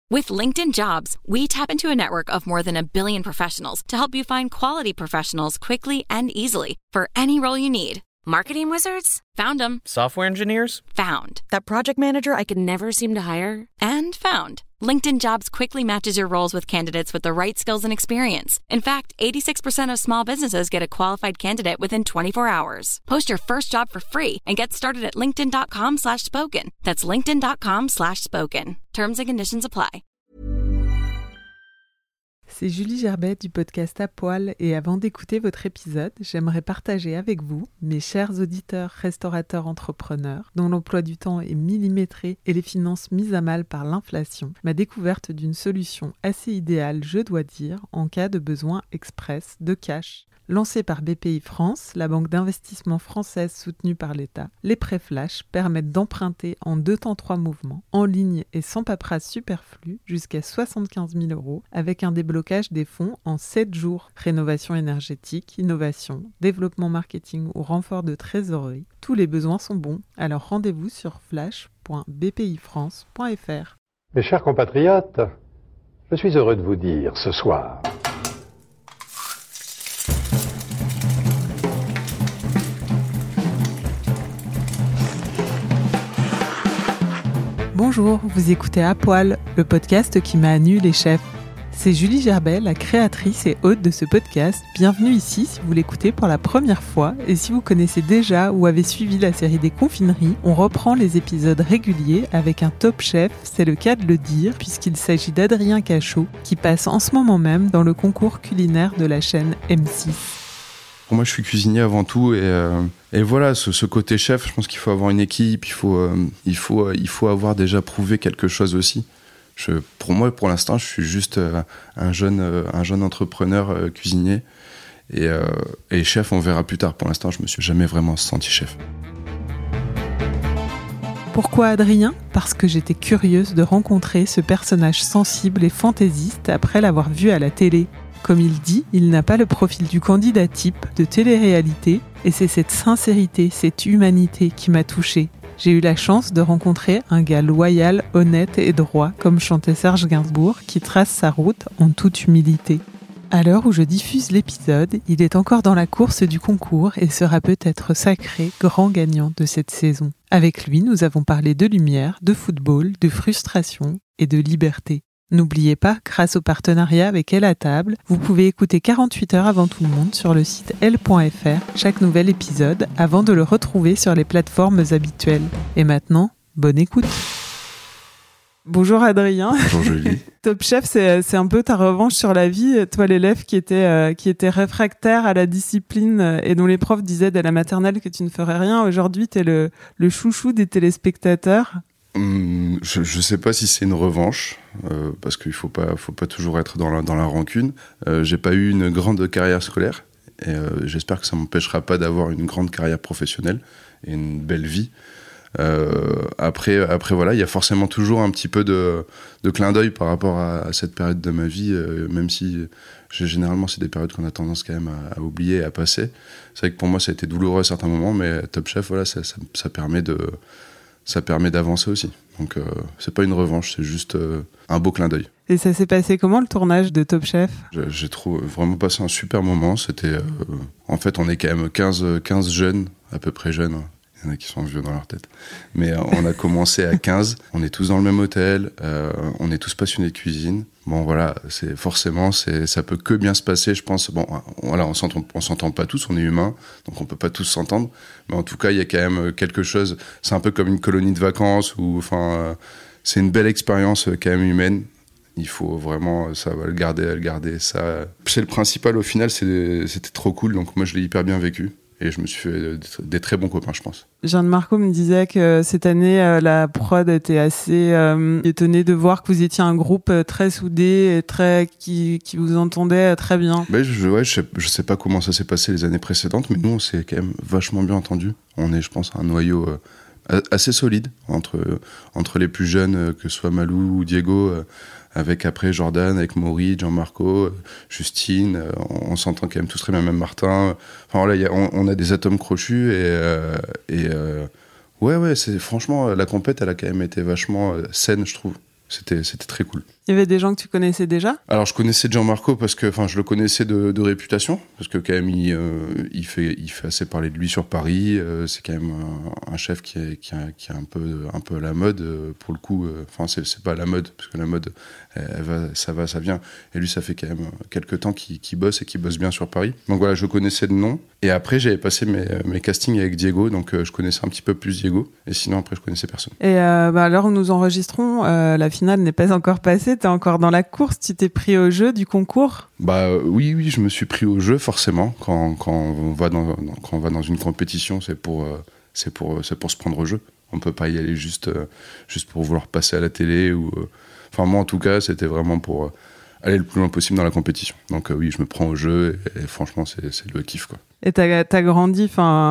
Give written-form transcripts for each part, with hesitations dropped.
With LinkedIn Jobs, we tap into a network of more than 1 billion professionals to help you find quality professionals quickly and easily for any role you need. Marketing wizards? Found them. Software engineers? Found. That project manager I could never seem to hire? And found. LinkedIn Jobs quickly matches your roles with candidates with the right skills and experience. In fact, 86% of small businesses get a qualified candidate within 24 hours. Post your first job for free and get started at linkedin.com/spoken. That's linkedin.com/spoken. Terms and conditions apply. C'est Julie Gerbet du podcast À Poil et avant d'écouter votre épisode, j'aimerais partager avec vous, mes chers auditeurs, restaurateurs, entrepreneurs, dont l'emploi du temps est millimétré et les finances mises à mal par l'inflation, ma découverte d'une solution assez idéale, je dois dire, en cas de besoin express de cash. Lancée par BPI France, la banque d'investissement française soutenue par l'État, les prêts flash permettent d'emprunter en 2 temps 3 mouvements, en ligne et sans paperasse superflue, jusqu'à 75 000 € avec un déblocage des fonds en 7 jours. Rénovation énergétique, innovation, développement marketing ou renfort de trésorerie, tous les besoins sont bons, alors rendez-vous sur flash.bpifrance.fr. Mes chers compatriotes, je suis heureux de vous dire ce soir... Bonjour, vous écoutez À Poil, le podcast qui m'a nu les chefs. C'est Julie Gerbet, la créatrice et hôte de ce podcast. Bienvenue ici si vous l'écoutez pour la première fois et si vous connaissez déjà ou avez suivi la série des confineries, on reprend les épisodes réguliers avec un top chef, c'est le cas de le dire, puisqu'il s'agit d'Adrien Cachot qui passe en ce moment même dans le concours culinaire de la chaîne M6. Moi, je suis cuisinier avant tout et voilà, ce côté chef, je pense qu'il faut avoir une équipe, il faut avoir déjà prouvé quelque chose aussi. Pour moi, pour l'instant, je suis juste un jeune entrepreneur cuisinier et chef, on verra plus tard. Pour l'instant, je me suis jamais vraiment senti chef. Pourquoi Adrien ? Parce que j'étais curieuse de rencontrer ce personnage sensible et fantaisiste après l'avoir vu à la télé. Comme il dit, il n'a pas le profil du candidat type de télé-réalité et c'est cette sincérité, cette humanité qui m'a touchée. J'ai eu la chance de rencontrer un gars loyal, honnête et droit, comme chantait Serge Gainsbourg, qui trace sa route en toute humilité. À l'heure où je diffuse l'épisode, il est encore dans la course du concours et sera peut-être sacré grand gagnant de cette saison. Avec lui, nous avons parlé de lumière, de football, de frustration et de liberté. N'oubliez pas, grâce au partenariat avec Elle à table, vous pouvez écouter 48 heures avant tout le monde sur le site elle.fr chaque nouvel épisode avant de le retrouver sur les plateformes habituelles. Et maintenant, bonne écoute. Bonjour Adrien. Bonjour Julie. Top Chef, c'est un peu ta revanche sur la vie. Toi, l'élève qui était réfractaire à la discipline et dont les profs disaient dès la maternelle que tu ne ferais rien. Aujourd'hui, t'es le chouchou des téléspectateurs. Je sais pas si c'est une revanche parce qu'il faut pas toujours être dans la rancune. J'ai pas eu une grande carrière scolaire et j'espère que ça m'empêchera pas d'avoir une grande carrière professionnelle et une belle vie. Après voilà, il y a forcément toujours un petit peu de clin d'œil par rapport à cette période de ma vie, même si généralement c'est des périodes qu'on a tendance quand même à oublier et à passer. C'est vrai que pour moi ça a été douloureux à certains moments, mais Top Chef, voilà, ça permet d'avancer aussi. Donc c'est pas une revanche, c'est juste un beau clin d'œil. Et ça s'est passé comment le tournage de Top Chef ? J'ai vraiment passé un super moment. C'était en fait on est quand même 15 jeunes, à peu près jeunes. Il y en a qui sont vieux dans leur tête. Mais on a commencé à 15. On est tous dans le même hôtel. On est tous passionnés de cuisine. Bon, voilà, ça peut que bien se passer, je pense. Bon, voilà, on s'entend pas tous, on est humains, donc on peut pas tous s'entendre. Mais en tout cas, il y a quand même quelque chose. C'est un peu comme une colonie de vacances c'est une belle expérience quand même humaine. Il faut vraiment, ça va le garder. Ça, c'est le principal au final, c'était trop cool. Donc moi, je l'ai hyper bien vécu. Et je me suis fait des très bons copains, je pense. Jean de Marco me disait que cette année, la prod était assez étonnée de voir que vous étiez un groupe très soudé et qui vous entendait très bien. Je sais pas comment ça s'est passé les années précédentes, mais nous, on s'est quand même vachement bien entendu. On est, je pense, un noyau assez solide entre les plus jeunes, que ce soit Malou ou Diego, avec après Jordan, avec Maury, Gianmarco, Justine, on s'entend quand même tous très bien, même Martin. Enfin voilà, on a des atomes crochus ouais, c'est franchement la compète, elle a quand même été vachement saine, je trouve. C'était très cool. Il y avait des gens que tu connaissais déjà ? Alors je connaissais Gianmarco parce que, je le connaissais de réputation, parce que quand même il fait assez parler de lui sur Paris. C'est quand même un chef qui est un peu à la mode pour le coup. C'est pas à la mode parce que la mode ça vient. Et lui ça fait quand même quelques temps qu'il bosse et qu'il bosse bien sur Paris. Donc voilà, je connaissais de nom. Et après j'avais passé mes castings avec Diego, donc je connaissais un petit peu plus Diego. Et sinon après je connaissais personne. Et à l'heure où nous enregistrons, la finale n'est pas encore passée. T'es encore dans la course. Tu t'es pris au jeu du concours ? Oui, je me suis pris au jeu forcément. Quand on va dans une compétition, c'est pour se prendre au jeu. On peut pas y aller juste pour vouloir passer à la télé ou. Moi en tout cas, c'était vraiment pour aller le plus loin possible dans la compétition. Donc oui, je me prends au jeu et franchement, c'est le kiff quoi. Et t'as grandi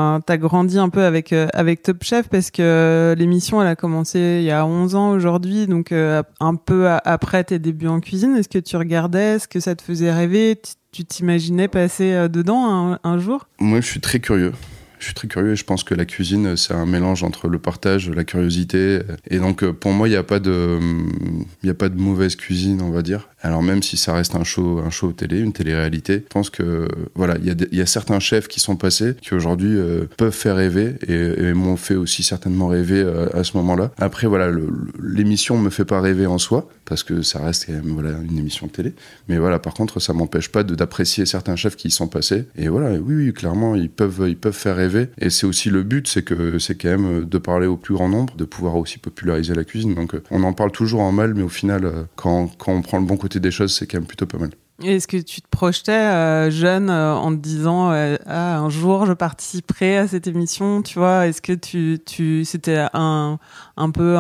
un peu avec Top Chef parce que l'émission elle a commencé il y a 11 ans aujourd'hui, donc un peu après tes débuts en cuisine. Est-ce que tu regardais, est-ce que ça te faisait rêver, tu t'imaginais passer dedans un jour ? Moi, je suis très curieux. Et je pense que la cuisine, c'est un mélange entre le partage, la curiosité. Et donc, pour moi, il n'y a pas de mauvaise cuisine, on va dire. Alors, même si ça reste un show télé, une télé-réalité, je pense que, voilà, il y a certains chefs qui sont passés, qui aujourd'hui peuvent faire rêver et m'ont fait aussi certainement rêver à ce moment-là. Après, voilà, l'émission me fait pas rêver en soi, parce que ça reste quand même, voilà, une émission de télé. Mais voilà, par contre, ça m'empêche pas d'apprécier certains chefs qui y sont passés. Et voilà, oui, clairement, ils peuvent faire rêver. Et c'est aussi le but, c'est quand même de parler au plus grand nombre, de pouvoir aussi populariser la cuisine. Donc on en parle toujours en mal, mais au final, quand on prend le bon côté des choses, c'est quand même plutôt pas mal. Et est-ce que tu te projetais jeune en te disant un jour je participerai à cette émission, tu vois ? Est-ce que c'était un peu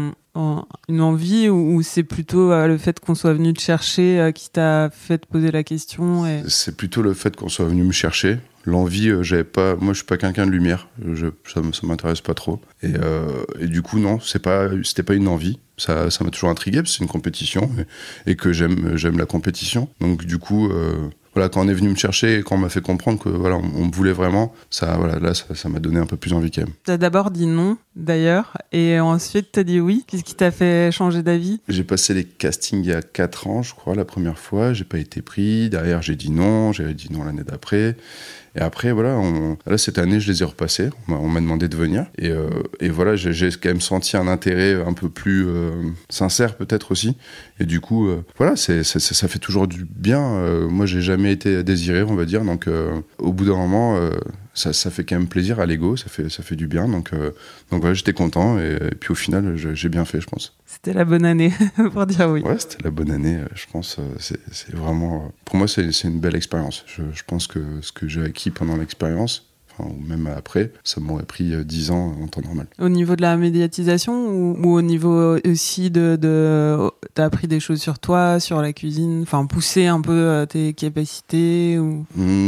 une envie ou c'est plutôt le fait qu'on soit venu te chercher qui t'a fait te poser la question C'est plutôt le fait qu'on soit venu me chercher. L'envie, j'avais pas. Moi, je suis pas quelqu'un de lumière. Ça m'intéresse pas trop. Et du coup, non, c'était pas une envie. Ça m'a toujours intrigué parce que c'est une compétition et que j'aime la compétition. Donc, du coup, voilà, quand on est venu me chercher et quand on m'a fait comprendre que voilà, on me voulait vraiment, ça m'a donné un peu plus envie quand même. T'as d'abord dit non, d'ailleurs, et ensuite t'as dit oui. Qu'est-ce qui t'a fait changer d'avis ? J'ai passé les castings il y a 4 ans, je crois, la première fois. J'ai pas été pris. Derrière, j'avais dit non l'année d'après. Et après, voilà, là, cette année, je les ai repassés. On m'a demandé de venir. Et voilà, j'ai quand même senti un intérêt un peu plus sincère, peut-être aussi. Et du coup, voilà, ça fait toujours du bien. Moi, j'ai jamais été désiré, on va dire. Donc, au bout d'un moment, ça fait quand même plaisir à l'ego. Ça fait du bien. Donc voilà, j'étais content. Et puis, au final, j'ai bien fait, je pense. C'était la bonne année, pour dire oui. Ouais, c'était la bonne année, je pense. C'est vraiment... Pour moi, c'est une belle expérience. Je pense que ce que j'ai acquis pendant l'expérience, ou même après, ça m'aurait pris 10 ans en temps normal. Au niveau de la médiatisation ou au niveau aussi t'as appris des choses sur toi, sur la cuisine, pousser un peu tes capacités ou...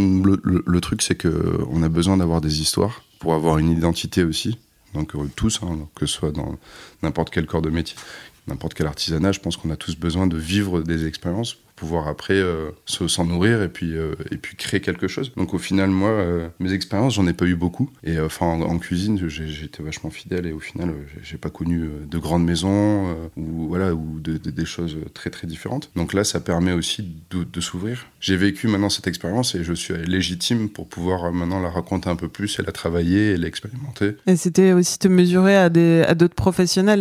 Le truc, c'est qu'on a besoin d'avoir des histoires pour avoir une identité aussi. Donc tous, que ce soit dans n'importe quel corps de métier, n'importe quel artisanat, je pense qu'on a tous besoin de vivre des expériences pour pouvoir après s'en nourrir et puis créer quelque chose. Donc au final, moi, mes expériences, j'en ai pas eu beaucoup. Et en cuisine, j'étais vachement fidèle et au final, j'ai pas connu de grandes maisons ou des choses très très différentes. Donc là, ça permet aussi de s'ouvrir. J'ai vécu maintenant cette expérience et je suis légitime pour pouvoir maintenant la raconter un peu plus et la travailler et l'expérimenter. Et c'était aussi te mesurer à d'autres professionnels.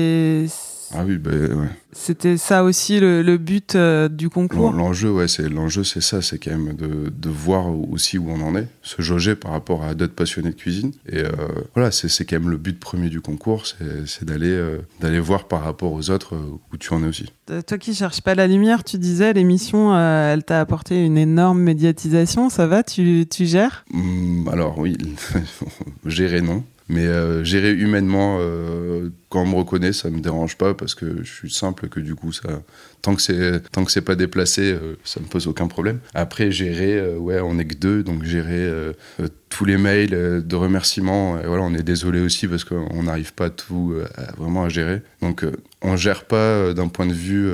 Ah oui, ouais. C'était ça aussi le but du concours. L'enjeu, c'est ça, c'est quand même de voir aussi où on en est, se jauger par rapport à d'autres passionnés de cuisine. Et voilà, c'est quand même le but premier du concours, c'est d'aller voir par rapport aux autres où tu en es aussi. Toi qui cherches pas la lumière, tu disais l'émission, elle t'a apporté une énorme médiatisation. Ça va, tu gères ? Alors oui, gérer non. Mais gérer humainement, quand on me reconnaît, ça me dérange pas parce que je suis simple, que du coup, tant que c'est pas déplacé, ça me pose aucun problème. Après, gérer, on est que 2, donc gérer tous les mails de remerciements, et voilà, on est désolé aussi parce qu'on n'arrive pas tout vraiment à gérer. Donc, on gère pas d'un point de vue,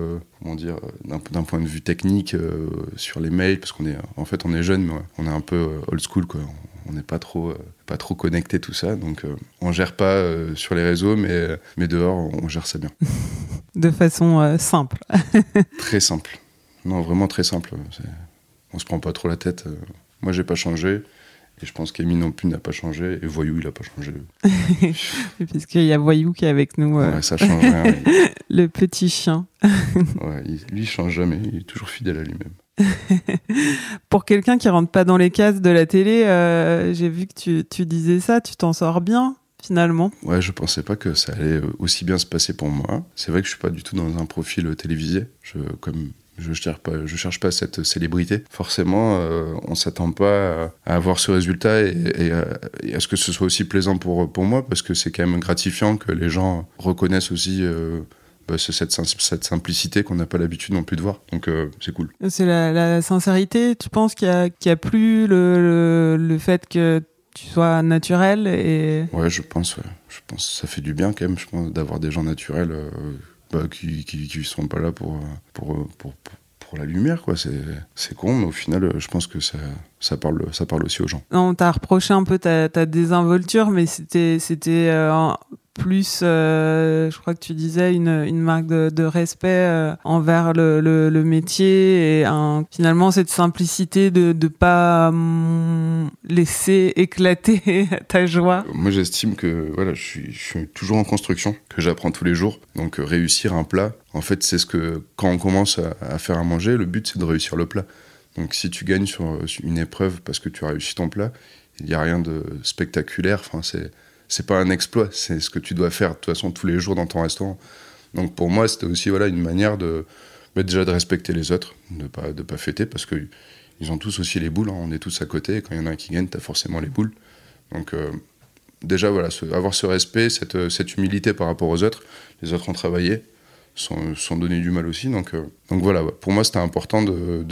d'un point de vue technique sur les mails parce qu'on est jeune, mais on est un peu old school, quoi. On n'est pas trop connecté tout ça, donc on gère pas sur les réseaux, mais dehors on gère ça bien. de façon simple. Très simple. Non, vraiment très simple. On se prend pas trop la tête. Moi, j'ai pas changé. Et je pense qu'Amy non plus n'a pas changé. Et Voyou, il a pas changé. Parce qu'il y a Voyou qui est avec nous. Ouais, ça change rien. Le petit chien. Ouais, lui, il change jamais. Il est toujours fidèle à lui-même. Pour quelqu'un qui rentre pas dans les cases de la télé, j'ai vu que tu disais ça. Tu t'en sors bien, finalement. Ouais, je pensais pas que ça allait aussi bien se passer pour moi. C'est vrai que je suis pas du tout dans un profil télévisé. Je cherche pas cette célébrité. Forcément, on s'attend pas à avoir ce résultat et à ce que ce soit aussi plaisant pour moi, parce que c'est quand même gratifiant que les gens reconnaissent aussi cette simplicité qu'on n'a pas l'habitude non plus de voir. Donc c'est cool. C'est la sincérité, tu penses, qu'il y a plus le fait que tu sois naturel et... Ouais, je pense que ça fait du bien quand même, je pense, d'avoir des gens naturels qui sont pas là pour la lumière, quoi. C'est con, mais au final, je pense que ça parle aussi aux gens. On t'a reproché un peu ta désinvolture, mais c'était plus, je crois que tu disais, une marque de respect envers le métier et finalement cette simplicité de pas laisser éclater ta joie. Moi, j'estime que voilà, je suis toujours en construction, que j'apprends tous les jours. Donc réussir un plat, en fait, c'est ce que quand on commence à faire à manger, le but c'est de réussir le plat. Donc si tu gagnes sur une épreuve parce que tu as réussi ton plat, il n'y a rien de spectaculaire. Enfin, c'est pas un exploit, c'est ce que tu dois faire de toute façon tous les jours dans ton restaurant. Donc pour moi, c'était aussi une manière déjà de respecter les autres, de pas fêter, parce que ils ont tous aussi les boules, hein. On est tous à côté, et quand il y en a un qui gagne, t'as forcément les boules. Donc déjà avoir ce respect, cette humilité par rapport aux autres. Les autres ont travaillé, sont donné du mal aussi. Donc voilà, pour moi c'était important de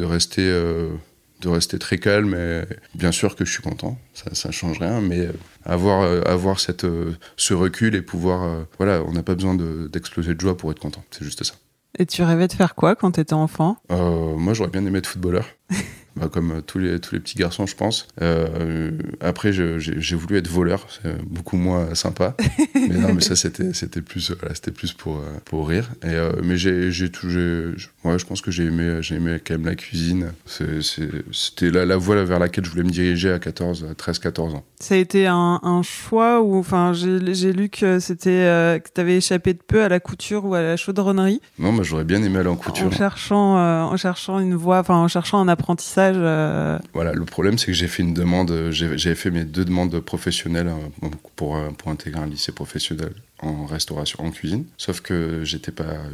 rester très calme, et bien sûr que je suis content, ça change rien, mais avoir ce recul et pouvoir, on n'a pas besoin d'exploser de joie pour être content, c'est juste ça. Et tu rêvais de faire quoi quand t'étais enfant ? Moi j'aurais bien aimé être footballeur. Comme tous les petits garçons, je pense. Après, j'ai voulu être voleur, c'est beaucoup moins sympa. Mais ça, c'était plus pour rire. Mais je pense que j'ai aimé quand même la cuisine. C'était la voie vers laquelle je voulais me diriger à 13-14 ans. Ça a été un choix ou, enfin, j'ai lu que c'était que t'avais échappé de peu à la couture ou à la chaudronnerie. Non, mais j'aurais bien aimé aller en couture. En cherchant une voie, enfin, en cherchant un apprentissage. Voilà, le problème, c'est que j'ai fait une demande, j'avais fait mes 2 demandes professionnelles pour intégrer un lycée professionnel en restauration, en cuisine. Sauf que j'étais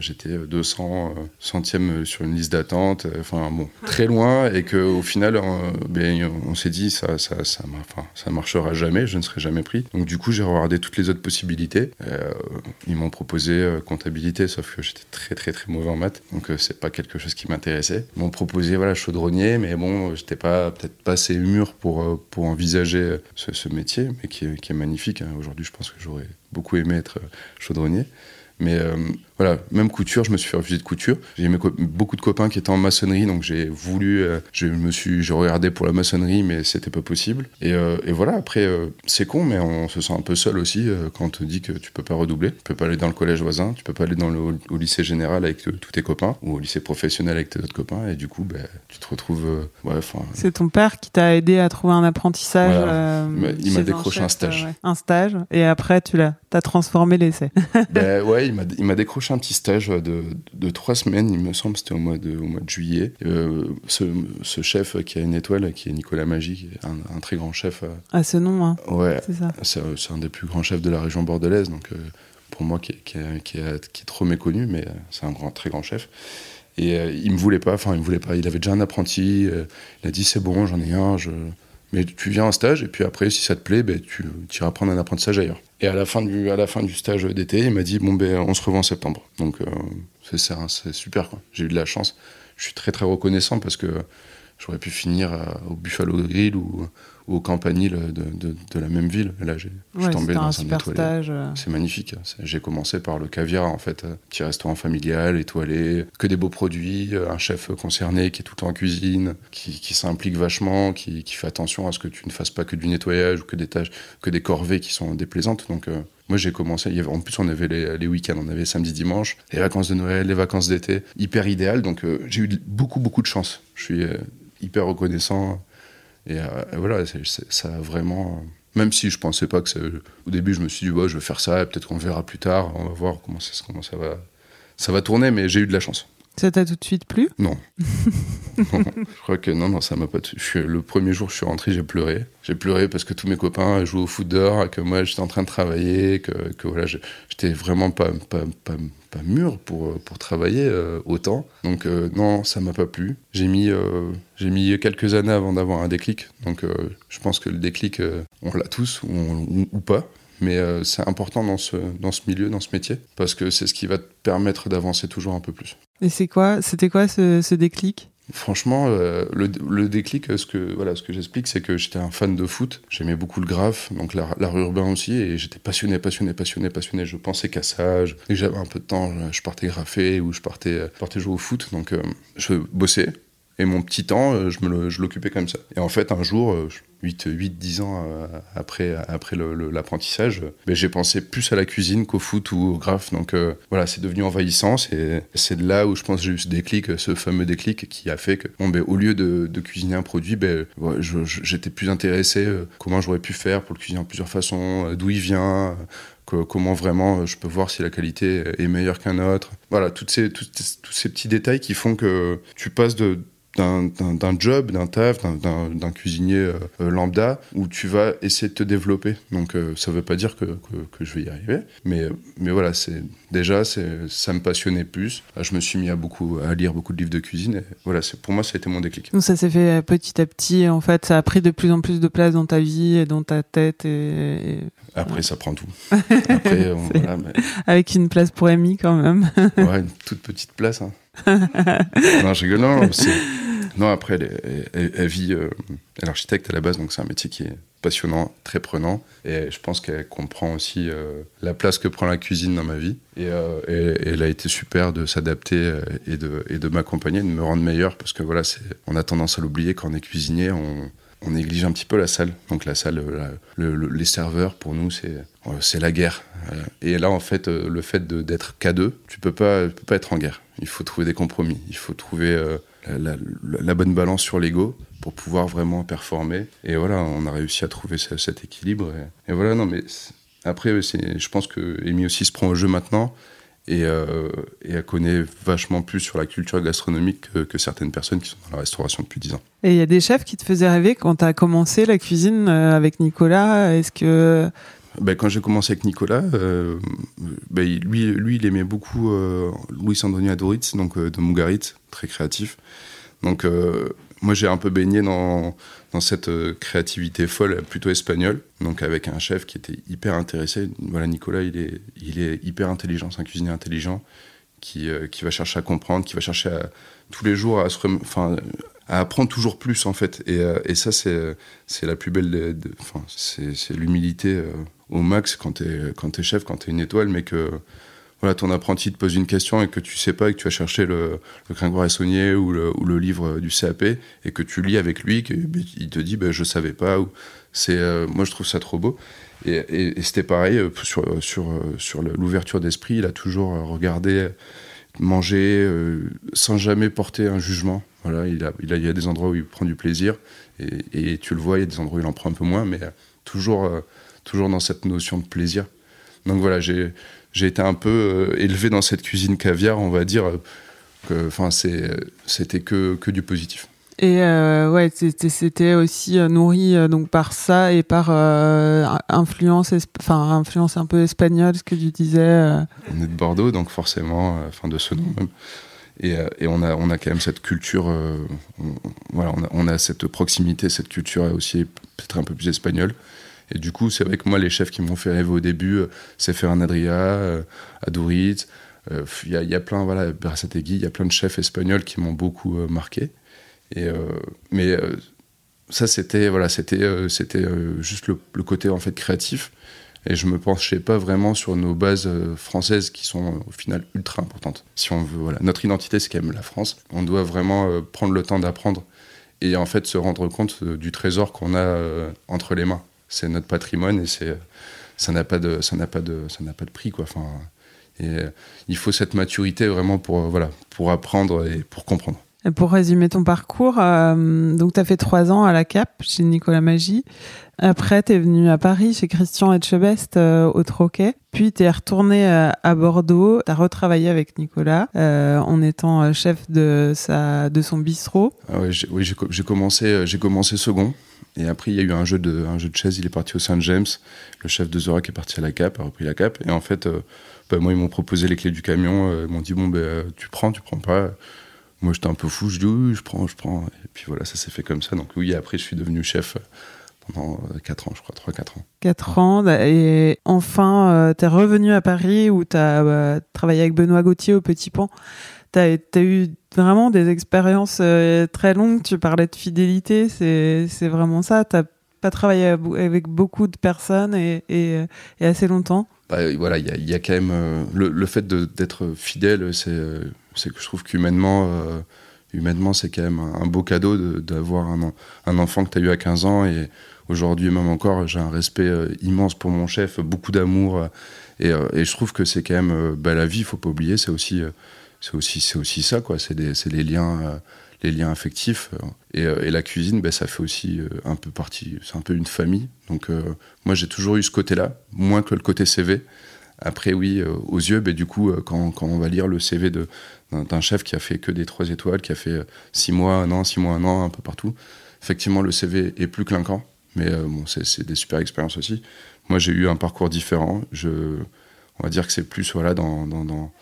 200 centièmes sur une liste d'attente, très loin, et qu'au final, on s'est dit, ça marchera jamais, je ne serai jamais pris. Donc du coup, j'ai regardé toutes les autres possibilités. Ils m'ont proposé comptabilité, sauf que j'étais très très très mauvais en maths, donc c'est pas quelque chose qui m'intéressait. Ils m'ont proposé chaudronnier, mais bon, j'étais peut-être pas assez mûr pour envisager ce métier, mais qui est magnifique, hein. Aujourd'hui, je pense que j'aurais beaucoup aimé être chaudronnier. Mais même couture, je me suis fait refuser de couture. J'ai beaucoup de copains qui étaient en maçonnerie, donc j'ai regardé pour la maçonnerie, mais c'était pas possible. Et voilà, après, c'est con, mais on se sent un peu seul aussi quand on te dit que tu peux pas redoubler. Tu peux pas aller dans le collège voisin, tu peux pas aller au lycée général avec tous tes copains, ou au lycée professionnel avec tes autres copains, et du coup, tu te retrouves... C'est ton père qui t'a aidé à trouver un apprentissage. Voilà. Il m'a décroché un stage. Un stage, et après, t'as transformé l'essai. Ouais, il m'a décroché un petit stage de 3 semaines, il me semble, c'était au mois de juillet. Ce chef qui a une étoile, qui est Nicolas Magie, qui est un très grand chef. Ce nom, hein. Ouais, c'est ça. C'est un des plus grands chefs de la région bordelaise, donc pour moi qui est trop méconnu, mais c'est un très grand chef. Et il me voulait pas, il avait déjà un apprenti, il a dit c'est bon, j'en ai un, mais tu viens en stage, et puis après, si ça te plaît, tu iras prendre un apprentissage ailleurs. Et à la fin du stage d'été, il m'a dit, on se revoit en septembre. Donc, c'est super, quoi. J'ai eu de la chance. Je suis très, très reconnaissant parce que j'aurais pu finir au Buffalo Grill ou au campanile de la même ville. Et là, je suis tombé dans un super stage. C'est magnifique. J'ai commencé par le caviar, en fait, petit restaurant familial, étoilé, que des beaux produits, un chef concerné qui est tout le temps en cuisine, qui s'implique vachement, qui fait attention à ce que tu ne fasses pas que du nettoyage ou que des tâches, que des corvées qui sont déplaisantes. Donc, moi, j'ai commencé, en plus, on avait les week-ends, on avait samedi, dimanche, les vacances de Noël, les vacances d'été, hyper idéal. Donc, j'ai eu beaucoup, beaucoup de chance. Je suis hyper reconnaissant. Et voilà, ça a vraiment... Même si je pensais pas que... Au début, je me suis dit, je vais faire ça, peut-être qu'on verra plus tard, on va voir comment ça va tourner, mais j'ai eu de la chance. Ça t'a tout de suite plu ? Non. Non. Je crois que non, ça m'a pas... Le premier jour, je suis rentré, j'ai pleuré. J'ai pleuré parce que tous mes copains jouaient au foot dehors, que moi, j'étais en train de travailler, que voilà, j'étais vraiment pas mûr pour travailler autant. Donc non, ça m'a pas plu. J'ai mis quelques années avant d'avoir un déclic. Donc je pense que le déclic, on l'a tous ou pas. Mais c'est important dans ce milieu, dans ce métier, parce que c'est ce qui va te permettre d'avancer toujours un peu plus. Et c'était quoi ce déclic ? Franchement, le déclic, ce que j'explique, c'est que j'étais un fan de foot. J'aimais beaucoup le graphe, donc l'art urbain aussi, et j'étais passionné. Je pensais qu'à ça. Dès que j'avais un peu de temps, je partais graffer ou je partais jouer au foot. Donc, je bossais. Et mon petit temps, je l'occupais comme ça. Et en fait, un jour, 8-10 ans après l'apprentissage, j'ai pensé plus à la cuisine qu'au foot ou au graphe. Donc voilà, c'est devenu envahissant. C'est de là où je pense que j'ai eu ce déclic, ce fameux déclic qui a fait que, au lieu de cuisiner un produit, j'étais plus intéressé comment j'aurais pu faire pour le cuisiner en plusieurs façons, d'où il vient, comment vraiment je peux voir si la qualité est meilleure qu'un autre. Voilà, tous ces petits détails qui font que tu passes d'un job, d'un taf, d'un cuisinier lambda, où tu vas essayer de te développer. Donc ça veut pas dire que je vais y arriver, mais voilà, ça me passionnait plus. Je me suis mis à lire beaucoup de livres de cuisine, et voilà, pour moi ça a été mon déclic. Donc ça s'est fait petit à petit, en fait, ça a pris de plus en plus de place dans ta vie et dans ta tête Après, ça prend tout. Après, voilà, avec une place pour Amy quand même. Ouais, une toute petite place. Hein. Non, je rigole. Non, après, elle vit... elle est architecte à la base, donc c'est un métier qui est passionnant, très prenant. Et je pense qu'elle comprend aussi la place que prend la cuisine dans ma vie. Et elle a été super de s'adapter et de m'accompagner, de me rendre meilleur. Parce que voilà, on a tendance à l'oublier quand on est cuisinier, on néglige un petit peu la salle. Donc la salle, les serveurs, pour nous, c'est la guerre. Et là, en fait, le fait d'être K2, tu peux pas être en guerre. Il faut trouver des compromis. Il faut trouver la bonne balance sur l'ego pour pouvoir vraiment performer. Et voilà, on a réussi à trouver cet équilibre. Et voilà, non, mais après, je pense que Amy aussi se prend au jeu maintenant. Et elle connaît vachement plus sur la culture gastronomique que certaines personnes qui sont dans la restauration depuis 10 ans. Et il y a des chefs qui te faisaient rêver quand tu as commencé la cuisine avec Nicolas. Est-ce que... Quand j'ai commencé avec Nicolas, lui, il aimait beaucoup Luis Antonio Aduriz, donc de Mugaritz, très créatif. Donc moi, j'ai un peu baigné dans cette créativité folle, plutôt espagnole, donc avec un chef qui était hyper intéressé. Voilà, Nicolas, il est hyper intelligent, c'est un cuisinier intelligent qui va chercher à comprendre, qui va chercher tous les jours à apprendre toujours plus, en fait. Et ça, c'est la plus belle... c'est l'humilité au max quand t'es chef, quand t'es une étoile, mais que... Voilà, ton apprenti te pose une question et que tu sais pas et que tu vas chercher le Gringoire et Saunier ou le livre du CAP et que tu lis avec lui, il te dit je savais pas. Moi, je trouve ça trop beau. Et c'était pareil sur l'ouverture d'esprit. Il a toujours regardé, mangé sans jamais porter un jugement. Voilà, il y a des endroits où il prend du plaisir et tu le vois, il y a des endroits où il en prend un peu moins, mais toujours dans cette notion de plaisir. Donc voilà, j'ai été un peu élevé dans cette cuisine caviar, on va dire, c'était que du positif. Et c'était aussi nourri donc par ça et par influence un peu espagnole, ce que tu disais. On est de Bordeaux, donc forcément, de ce nom même. Et on a quand même cette culture, on a cette proximité, cette culture aussi peut-être un peu plus espagnole. Et du coup, c'est vrai que moi, les chefs qui m'ont fait rêver au début, c'est Ferran Adrià, Aduriz. Il y a plein, Berasategui, il y a plein de chefs espagnols qui m'ont beaucoup marqué. Mais ça c'était juste le côté en fait créatif. Et je me penchais pas vraiment sur nos bases françaises qui sont au final ultra importantes. Si on veut, voilà, notre identité c'est quand même la France. On doit vraiment prendre le temps d'apprendre et en fait se rendre compte du trésor qu'on a entre les mains. C'est notre patrimoine et ça n'a pas de prix quoi. Enfin, il faut cette maturité vraiment pour apprendre et pour comprendre. Et pour résumer ton parcours, donc tu as fait 3 ans à la Cap chez Nicolas Magy. Après, tu es venu à Paris chez Christian Etchebest au Troquet. Puis tu es retourné à Bordeaux. Tu as retravaillé avec Nicolas en étant chef de son bistrot. Ah ouais, j'ai commencé second. Et après, il y a eu un jeu de chaises. Il est parti au Saint James. Le chef de The Rock est parti à la Cap, a repris la Cap. Et en fait, moi, ils m'ont proposé les clés du camion. Ils m'ont dit, tu prends pas. Moi, j'étais un peu fou. Je dis, oui, je prends. Et puis voilà, ça s'est fait comme ça. Donc oui, après, je suis devenu chef pendant 4 ans, je crois, 3-4 ans. 4 ans. Et enfin, t'es revenu à Paris où t'as travaillé avec Benoît Gauthier au Petit Pan. T'as eu vraiment des expériences très longues. Tu parlais de fidélité. C'est vraiment ça. T'as pas travaillé avec beaucoup de personnes et assez longtemps. Voilà, il y a quand même le fait d'être fidèle, c'est que je trouve qu'humainement, c'est quand même un beau cadeau d'avoir un enfant que tu as eu à 15 ans. Et aujourd'hui, même encore, j'ai un respect immense pour mon chef, beaucoup d'amour. Et je trouve que c'est quand même la vie, il faut pas oublier, c'est aussi ça, quoi. C'est les liens affectifs. Et la cuisine, ça fait aussi un peu partie, c'est un peu une famille. Donc moi, j'ai toujours eu ce côté-là, moins que le côté CV. Après, oui, aux yeux, du coup, quand on va lire le CV d'un chef qui a fait que des 3 étoiles, qui a fait 6 mois, 1 an, 6 mois, 1 an, un peu partout, effectivement, le CV est plus clinquant. Mais c'est des super expériences aussi. Moi, j'ai eu un parcours différent. On va dire que c'est plus dans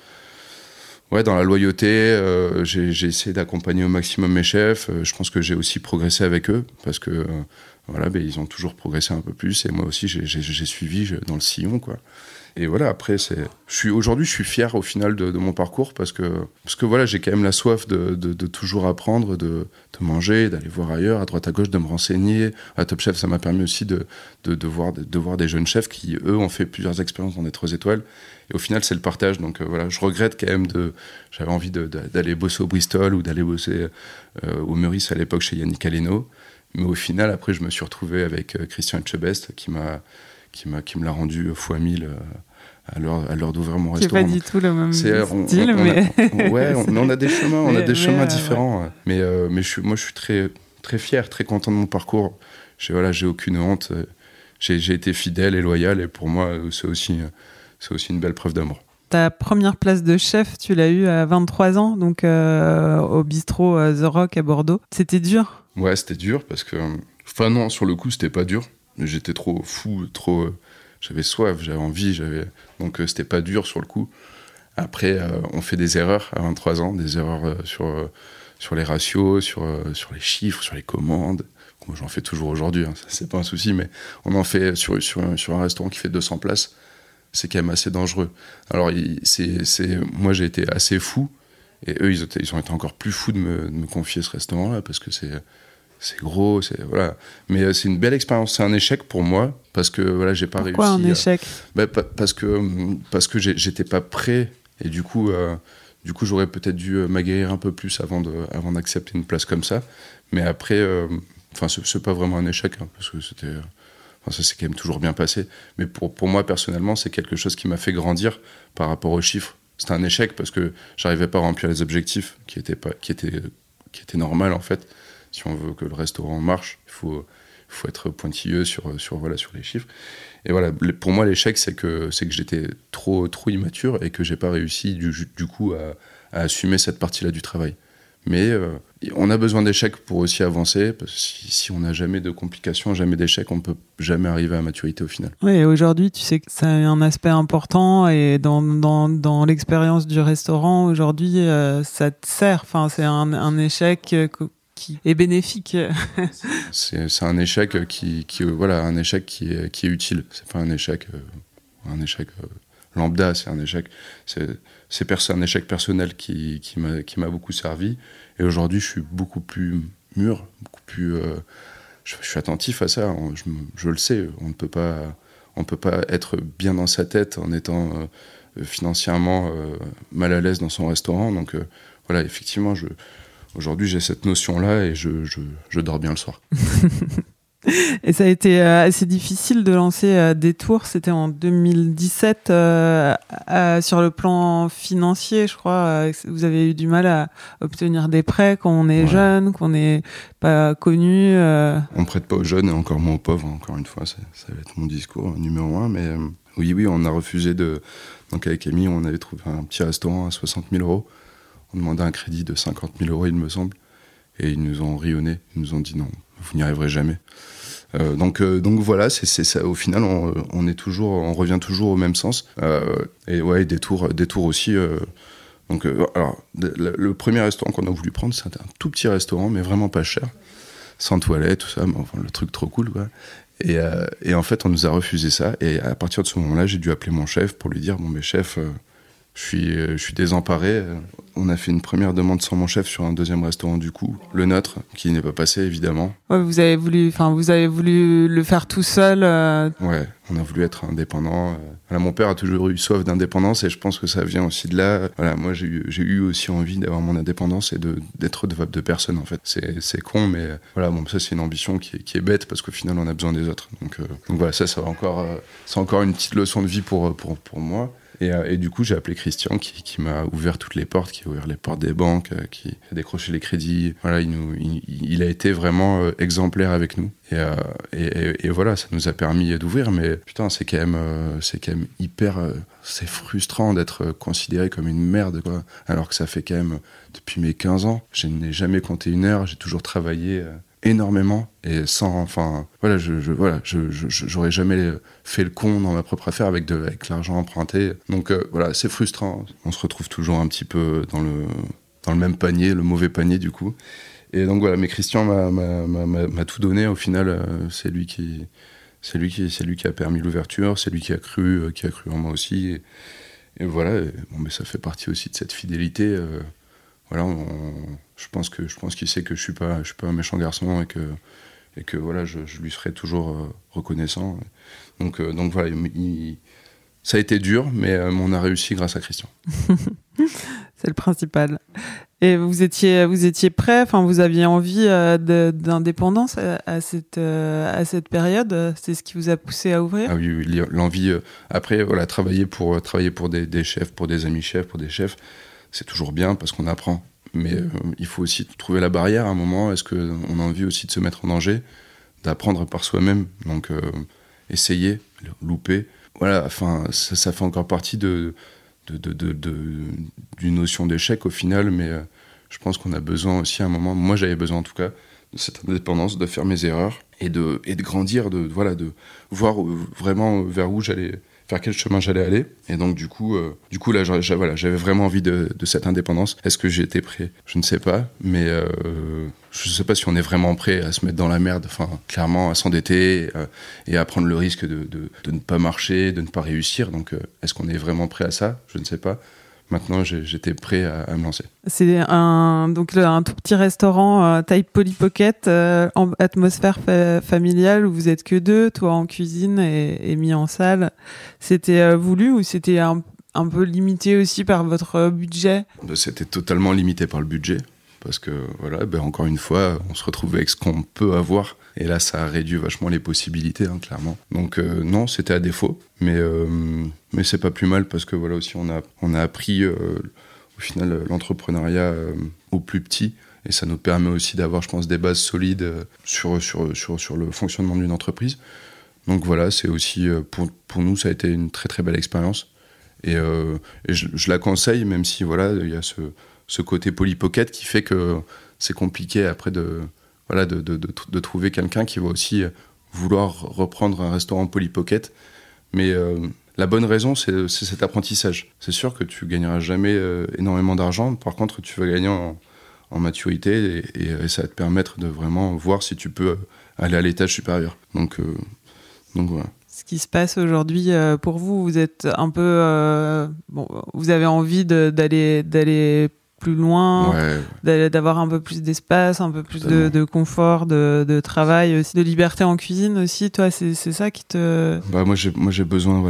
la loyauté. J'ai essayé d'accompagner au maximum mes chefs. Je pense que j'ai aussi progressé avec eux parce que ils ont toujours progressé un peu plus. Et moi aussi, j'ai suivi dans le sillon, quoi. Et voilà, après, aujourd'hui, je suis fier au final de mon parcours parce que voilà, j'ai quand même la soif de toujours apprendre, de manger, d'aller voir ailleurs, à droite à gauche, de me renseigner. À Top Chef, ça m'a permis aussi de voir des jeunes chefs qui, eux, ont fait plusieurs expériences dans des 3 étoiles. Et au final, c'est le partage. Donc voilà, je regrette quand même j'avais envie d'aller bosser au Bristol ou d'aller bosser au Meurice à l'époque chez Yannick Aleno. Mais au final, après, je me suis retrouvé avec Christian Etchebest qui me l'a rendu fois 1000 à l'heure d'ouvrir mon restaurant. C'est pas du tout le même style, mais... on a des chemins différents. Ouais. Mais moi, je suis très, très fier, très content de mon parcours. J'ai aucune honte. J'ai été fidèle et loyal, et pour moi, c'est aussi une belle preuve d'amour. Ta première place de chef, tu l'as eue à 23 ans, donc au bistrot The Rock à Bordeaux. C'était dur? Ouais, c'était dur parce que... Enfin non, sur le coup, c'était pas dur. Mais j'étais trop fou, j'avais soif, j'avais envie, donc c'était pas dur sur le coup. Après, on fait des erreurs à 23 ans, des erreurs sur les ratios, sur les chiffres, sur les commandes. Moi, j'en fais toujours aujourd'hui, ça, c'est pas un souci, mais on en fait sur un restaurant qui fait 200 places, c'est quand même assez dangereux. Alors, moi, j'ai été assez fou, et eux, ils ont été encore plus fous de me confier ce restaurant-là, parce que c'est gros, voilà. Mais c'est une belle expérience. C'est un échec pour moi parce que voilà, j'ai pas réussi. Pourquoi un échec ? Parce que j'étais pas prêt et du coup j'aurais peut-être dû m'aguerrir un peu plus avant d'accepter une place comme ça. Mais après, c'est pas vraiment un échec parce que ça s'est quand même toujours bien passé. Mais pour moi personnellement, c'est quelque chose qui m'a fait grandir par rapport aux chiffres. C'était un échec parce que j'arrivais pas à remplir les objectifs qui étaient normaux en fait. Si on veut que le restaurant marche, il faut être pointilleux sur les chiffres. Et voilà, pour moi, l'échec, c'est que j'étais trop immature et que j'ai pas réussi du coup à assumer cette partie-là du travail. Mais on a besoin d'échecs pour aussi avancer, parce que si on n'a jamais de complications, jamais d'échecs, on ne peut jamais arriver à maturité au final. Oui, aujourd'hui, tu sais que ça a un aspect important et dans l'expérience du restaurant, aujourd'hui, ça te sert. Enfin, c'est un échec qui est bénéfique. C'est un échec un échec qui est utile. C'est pas un échec lambda, c'est un échec. C'est un échec personnel qui m'a beaucoup servi. Et aujourd'hui, je suis beaucoup plus mûr, beaucoup plus. je suis attentif à ça. Je le sais. On peut pas être bien dans sa tête en étant financièrement mal à l'aise dans son restaurant. Donc voilà, effectivement, aujourd'hui j'ai cette notion-là et je dors bien le soir. Et ça a été assez difficile de lancer Détour. C'était en 2017. Sur le plan financier, je crois, vous avez eu du mal à obtenir des prêts quand on est jeune, qu'on n'est pas connu. On prête pas aux jeunes et encore moins aux pauvres. Encore une fois, ça va être mon discours numéro 1. Mais oui, on a refusé de... Donc avec Amy, on avait trouvé un petit restaurant à 60 000 €. On demandait un crédit de 50 000 €, il me semble. Et ils nous ont rionné. Ils nous ont dit non, vous n'y arriverez jamais. Donc voilà, c'est ça. Au final, on revient toujours au même sens. Et ouais, Détour aussi. Alors, le premier restaurant qu'on a voulu prendre, c'était un tout petit restaurant, mais vraiment pas cher, sans toilette, tout ça. Mais enfin, le truc trop cool, quoi. Et en fait, on nous a refusé ça. Et à partir de ce moment-là, j'ai dû appeler mon chef pour lui dire bon, mais chef, je suis désemparé. On a fait une première demande sans mon chef sur un deuxième restaurant du coup, le nôtre, qui n'est pas passé évidemment. Ouais, vous avez voulu le faire tout seul. Ouais, on a voulu être indépendant. Voilà, mon père a toujours eu soif d'indépendance et je pense que ça vient aussi de là. Voilà, moi j'ai eu aussi envie d'avoir mon indépendance et d'être redevable de personne en fait. C'est con, mais voilà, bon, ça c'est une ambition qui est bête parce qu'au final on a besoin des autres. Donc voilà, ça va encore, c'est encore une petite leçon de vie pour moi. Et du coup, j'ai appelé Christian qui m'a ouvert toutes les portes, qui a ouvert les portes des banques, qui a décroché les crédits. Voilà, il a été vraiment exemplaire avec nous. Et voilà, ça nous a permis d'ouvrir. Mais putain, c'est quand même hyper... c'est frustrant d'être considéré comme une merde, quoi. Alors que ça fait quand même, depuis mes 15 ans, je n'ai jamais compté une heure, j'ai toujours travaillé... énormément et j'aurais jamais fait le con dans ma propre affaire avec l'argent emprunté. Donc voilà, c'est frustrant. On se retrouve toujours un petit peu dans le même panier, le mauvais panier du coup. Et donc voilà, mais Christian m'a tout donné au final. C'est lui qui a permis l'ouverture, c'est lui qui a cru en moi aussi. Et voilà. Bon, mais ça fait partie aussi de cette fidélité. Voilà, je pense qu'il sait que je suis pas un méchant garçon et que voilà, je lui serai toujours reconnaissant. Donc voilà, ça a été dur, mais on a réussi grâce à Christian. C'est le principal. Et vous étiez prêt, enfin vous aviez envie d'indépendance à cette période. C'est ce qui vous a poussé à ouvrir. Ah oui, l'envie. Après voilà, travailler pour des chefs, pour des amis chefs, pour des chefs. C'est toujours bien parce qu'on apprend. Mais il faut aussi trouver la barrière à un moment. Est-ce qu'on a envie aussi de se mettre en danger, d'apprendre par soi-même? Donc, essayer, louper. Voilà, enfin, ça fait encore partie d'une notion d'échec au final. Mais je pense qu'on a besoin aussi à un moment, moi j'avais besoin en tout cas, de cette indépendance, de faire mes erreurs et de grandir, de voir vraiment vers où j'allais... vers quel chemin j'allais aller. Et donc, du coup là, j'avais vraiment envie de cette indépendance. Est-ce que j'étais prêt? Je ne sais pas, mais je ne sais pas si on est vraiment prêt à se mettre dans la merde, enfin, clairement, à s'endetter et à prendre le risque de ne pas marcher, de ne pas réussir. Donc, est-ce qu'on est vraiment prêt à ça? Je ne sais pas. Maintenant, j'étais prêt à me lancer. C'est un tout petit restaurant taille Polly Pocket, en atmosphère familiale où vous êtes que deux, toi en cuisine et mis en salle. C'était voulu ou c'était un peu limité aussi par votre budget? C'était totalement limité par le budget. Parce que, voilà, encore une fois, on se retrouve avec ce qu'on peut avoir. Et là, ça a réduit vachement les possibilités, hein, clairement. Donc, non, c'était à défaut. Mais c'est pas plus mal parce que, voilà, aussi, on a appris, au final, l'entrepreneuriat au plus petit. Et ça nous permet aussi d'avoir, je pense, des bases solides sur le fonctionnement d'une entreprise. Donc, voilà, c'est aussi, pour nous, ça a été une très, très belle expérience. Et je la conseille, même si, voilà, il y a ce côté Polly Pocket qui fait que c'est compliqué après de trouver quelqu'un qui va aussi vouloir reprendre un restaurant Polly Pocket. Mais la bonne raison, c'est cet apprentissage. C'est sûr que tu gagneras jamais énormément d'argent. Par contre, tu vas gagner en maturité et ça va te permettre de vraiment voir si tu peux aller à l'étage supérieur. Donc voilà. Ce qui se passe aujourd'hui pour vous êtes un peu... vous avez envie d'aller plus loin, Ouais. d'avoir un peu plus d'espace, un peu plus de confort, de travail, aussi de liberté en cuisine aussi. Toi, c'est ça qui te... Bah moi j'ai besoin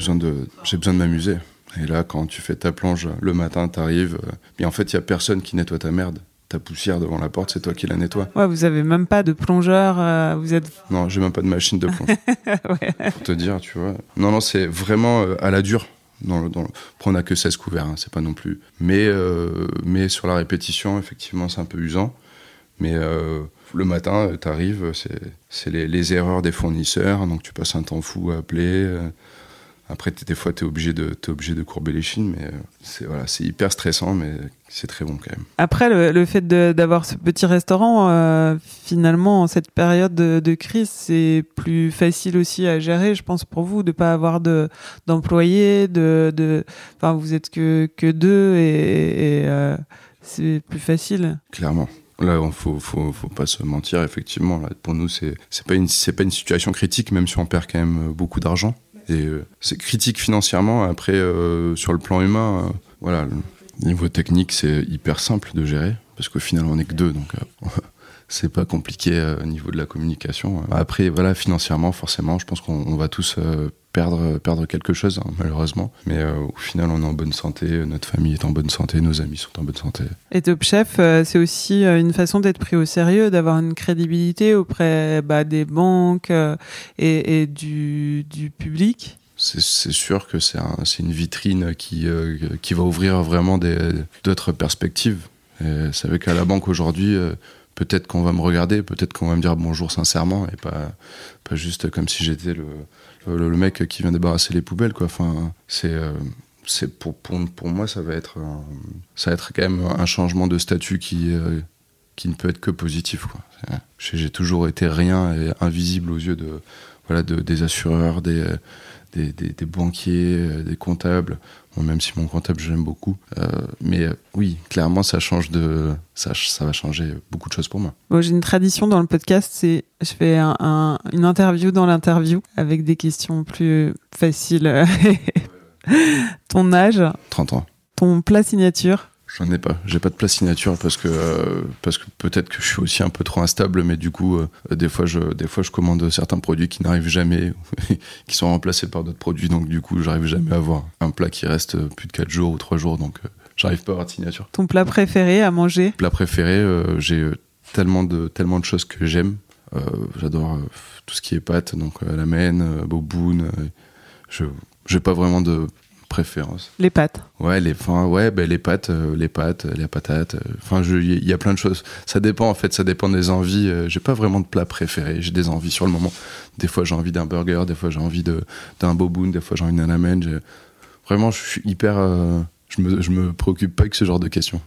de m'amuser. Et là, quand tu fais ta plonge le matin, t'arrives, mais en fait il y a personne qui nettoie ta merde. Ta poussière devant la porte, c'est toi qui la nettoie. Ouais, vous avez même pas de plongeur, vous êtes... Non, j'ai même pas de machine de plonge. Ouais. Pour te dire, tu vois. Non, c'est vraiment à la dure. Après, on n'a que 16 couverts, hein, c'est pas non plus. Mais sur la répétition, effectivement, c'est un peu usant. Mais le matin, t'arrives, c'est les erreurs des fournisseurs, donc tu passes un temps fou à appeler. Après, des fois, t'es obligé de courber les chines, mais c'est hyper stressant, mais c'est très bon quand même. Après, le fait d'avoir ce petit restaurant, finalement, en cette période de crise, c'est plus facile aussi à gérer, je pense, pour vous, de pas avoir d'employés, enfin, vous êtes que deux et c'est plus facile. Clairement. Là, faut pas se mentir, effectivement. Là, pour nous, c'est pas une situation critique, même si on perd quand même beaucoup d'argent. Et c'est critique financièrement. Après, sur le plan humain, voilà, niveau technique, c'est hyper simple de gérer parce qu'au final, on n'est que deux, donc c'est pas compliqué au niveau de la communication. Après, voilà, financièrement, forcément, je pense qu'on va tous perdre quelque chose, hein, malheureusement. Mais au final, on est en bonne santé, notre famille est en bonne santé, nos amis sont en bonne santé. Et Top Chef, c'est aussi une façon d'être pris au sérieux, d'avoir une crédibilité auprès des banques et du public. C'est sûr que c'est une vitrine qui va ouvrir vraiment d'autres perspectives. Et c'est vrai qu'à la banque aujourd'hui, peut-être qu'on va me regarder, peut-être qu'on va me dire bonjour sincèrement et pas juste comme si j'étais le mec qui vient débarrasser les poubelles, quoi. Enfin, c'est pour moi, ça va être quand même un changement de statut qui ne peut être que positif, quoi. J'ai toujours été rien et invisible aux yeux des assureurs, des banquiers, des comptables. Bon, même si mon comptable, je l'aime beaucoup. Mais oui, clairement, ça va changer beaucoup de choses pour moi. Bon, j'ai une tradition dans le podcast, je fais une interview dans l'interview avec des questions plus faciles. Ton âge? 30 ans. Ton plat signature? J'en ai pas. J'ai pas de plat signature parce que peut-être que je suis aussi un peu trop instable, mais du coup, des fois, je commande certains produits qui n'arrivent jamais, qui sont remplacés par d'autres produits, donc du coup, j'arrive jamais à avoir un plat qui reste plus de 4 jours ou 3 jours, donc j'arrive pas à avoir de signature. Ton plat préféré à manger? Plat préféré, j'ai tellement de choses que j'aime. J'adore tout ce qui est pâtes, donc lamen, boboon. J'ai pas vraiment de préférence. Les pâtes. Ouais, les pâtes, la patate. Enfin, il y a plein de choses. Ça dépend, en fait, ça dépend des envies. J'ai pas vraiment de plat préféré. J'ai des envies sur le moment. Des fois, j'ai envie d'un burger, des fois, j'ai envie d'un boboon, des fois, j'ai envie d'un ramen. Vraiment, je suis hyper... Je me préoccupe pas avec ce genre de questions.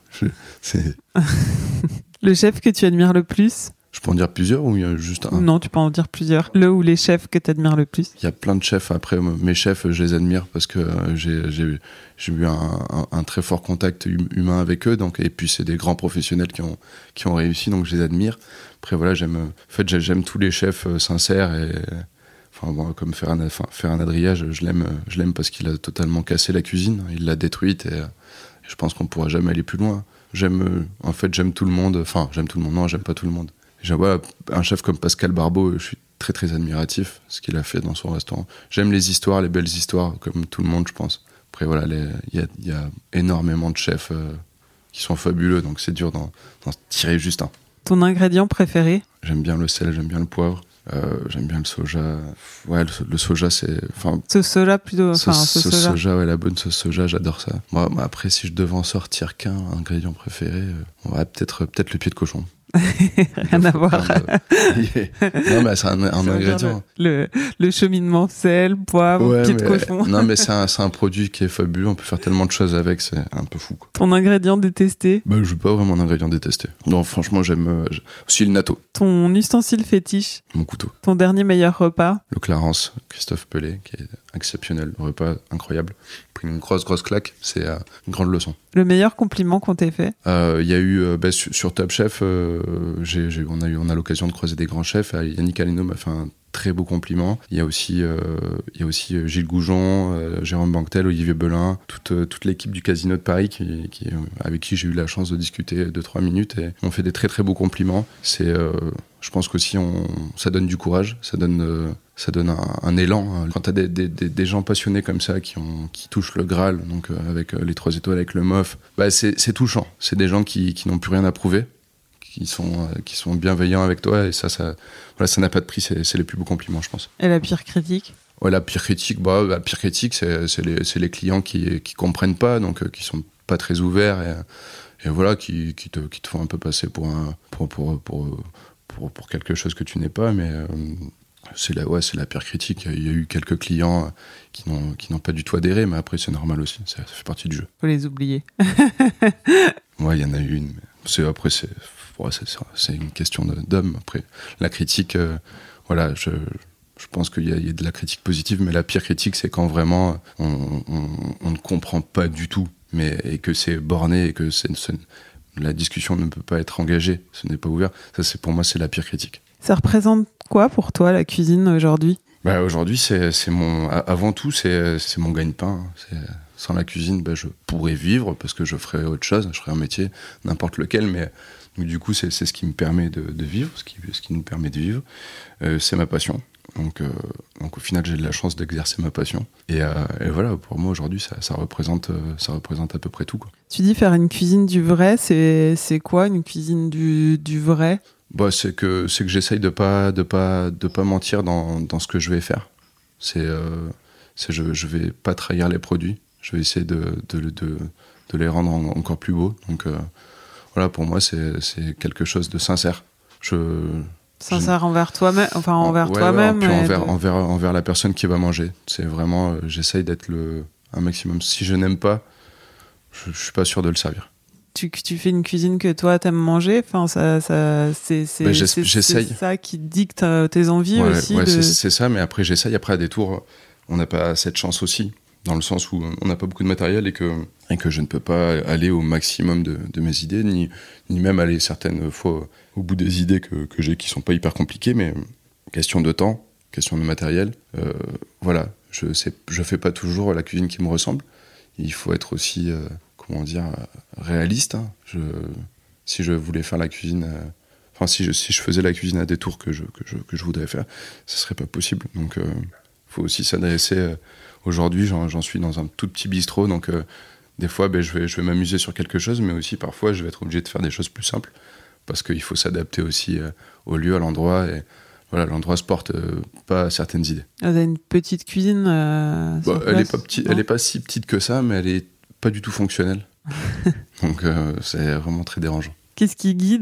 Le chef que tu admires le plus? Je peux en dire plusieurs ou il y a juste un? Non, tu peux en dire plusieurs. Le ou les chefs que tu admires le plus? Il y a plein de chefs. Après, mes chefs, je les admire parce que j'ai eu un très fort contact humain avec eux. Donc, et puis, c'est des grands professionnels qui ont réussi, donc je les admire. Après, voilà, j'aime tous les chefs sincères. Et, enfin, bon, comme Ferran Adrià, je l'aime parce qu'il a totalement cassé la cuisine. Il l'a détruite et je pense qu'on ne pourra jamais aller plus loin. J'aime tout le monde. Enfin, j'aime tout le monde. Non, j'aime pas tout le monde. Voilà, un chef comme Pascal Barbeau, je suis très très admiratif ce qu'il a fait dans son restaurant. J'aime les histoires, les belles histoires, comme tout le monde, je pense. Après voilà, il y a énormément de chefs qui sont fabuleux, donc c'est dur d'en tirer juste un. Ton ingrédient préféré? J'aime bien le sel, j'aime bien le poivre, j'aime bien le soja. Ouais, le soja, c'est... Sauce soja plutôt. Sauce soja, ouais, la bonne sauce soja, j'adore ça. Moi, après, si je devais en sortir qu'un ingrédient préféré, on va peut-être le pied de cochon. Rien à voir. Non, mais c'est un ingrédient. Le cheminement, sel, poivre, pied de cochon. Non, mais c'est un produit qui est fabuleux. On peut faire tellement de choses avec, c'est un peu fou, quoi. Ton ingrédient détesté? Je veux pas vraiment d'ingrédient détesté. Non, franchement, j'aime aussi le natto. Ton ustensile fétiche? Mon couteau. Ton dernier meilleur repas? Le Clarence, Christophe Pelé, qui est exceptionnel. Un repas incroyable. Pris une grosse claque, c'est une grande leçon. Le meilleur compliment qu'on t'ait fait? Il y a eu sur Top Chef, on a l'occasion de croiser des grands chefs. Yannick Aleno m'a fait un très beaux compliments. Il y a aussi Gilles Goujon, Jérôme Banquetel, Olivier Belin, toute l'équipe du Casino de Paris avec qui j'ai eu la chance de discuter 2-3 minutes et m'ont fait des très très beaux compliments. Je pense qu'aussi ça donne du courage, ça donne un élan. Quand tu as des gens passionnés comme ça qui touchent le Graal, donc avec les 3 étoiles, avec le MOF, c'est touchant. C'est des gens qui n'ont plus rien à prouver, qui sont bienveillants avec toi, et ça n'a pas de prix. C'est les plus beaux compliments, je pense. Et la pire critique ? Ouais, la pire critique, c'est les clients qui comprennent pas, donc qui sont pas très ouverts et voilà, qui te font un peu passer pour quelque chose que tu n'es pas, mais c'est la pire critique. Il y a eu quelques clients qui n'ont pas du tout adhéré, mais après c'est normal aussi, ça fait partie du jeu. Faut les oublier. Ouais, il y en a eu une, mais c'est une question d'homme. Après, la critique, voilà, je pense qu'il y a de la critique positive, mais la pire critique, c'est quand vraiment on ne comprend pas du tout, et que c'est borné et que la discussion ne peut pas être engagée, ce n'est pas ouvert. Ça, pour moi, c'est la pire critique. Ça représente quoi pour toi, la cuisine, aujourd'hui ? Aujourd'hui, avant tout, c'est mon gagne-pain. Sans la cuisine, je pourrais vivre parce que je ferais autre chose, je ferais un métier, n'importe lequel, mais du coup, c'est ce qui me permet de vivre, ce qui nous permet de vivre. C'est ma passion. Donc au final, j'ai de la chance d'exercer ma passion. Et voilà, pour moi, aujourd'hui, ça représente à peu près tout, quoi. Tu dis faire une cuisine du vrai, c'est quoi une cuisine du vrai ? C'est que j'essaye de pas mentir dans ce que je vais faire. Je vais pas trahir les produits. Je vais essayer de les rendre encore plus beaux. Donc voilà, pour moi, c'est quelque chose de sincère. Sincère envers toi-même, toi-même. Puis envers la personne qui va manger. C'est vraiment, j'essaye d'être un maximum. Si je n'aime pas, je suis pas sûr de le servir. Tu fais une cuisine que toi t'aimes manger, c'est ça qui dicte tes envies aussi. C'est ça, mais après j'essaye. Après à des tours, on n'a pas cette chance aussi, dans le sens où on n'a pas beaucoup de matériel et que je ne peux pas aller au maximum de mes idées, ni même aller certaines fois au bout des idées que j'ai, qui sont pas hyper compliquées, mais question de temps, question de matériel. Voilà, je fais pas toujours la cuisine qui me ressemble. Il faut être aussi réaliste. Si je voulais faire la cuisine, si je faisais la cuisine à des tours que je voudrais faire, ce serait pas possible. Donc faut aussi s'adresser. Aujourd'hui, j'en suis dans un tout petit bistrot, donc des fois, je vais m'amuser sur quelque chose, mais aussi parfois, je vais être obligé de faire des choses plus simples, parce qu'il faut s'adapter aussi au lieu, à l'endroit, et voilà, l'endroit se porte pas à certaines idées. Vous avez une petite cuisine elle est pas si petite que ça, mais elle est pas du tout fonctionnelle. Donc c'est vraiment très dérangeant. Qu'est-ce qui guide